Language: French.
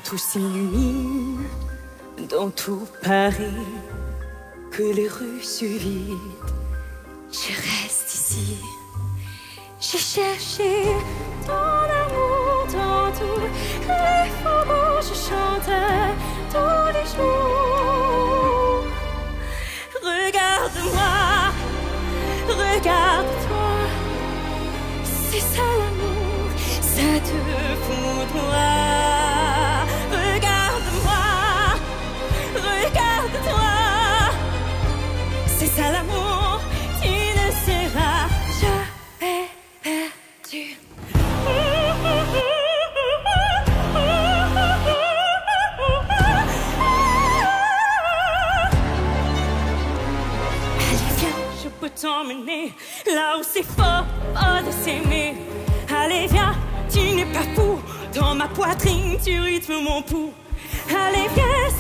tout s'illumine dans tout Paris, que les rues se vident. Je reste ici. J'ai cherché ton amour dans tous les faubourgs. Je chante tous les jours. Regarde-moi, regarde-toi. C'est ça l'amour, ça te foudroie. Regarde-moi, regarde-toi. C'est ça l'amour, tu ne seras jamais perdu. Allez viens, je peux t'emmener là où c'est fort de s'aimer. Allez viens, tu n'es pas fou. Dans ma poitrine, tu rythmes mon pouls. Allez viens,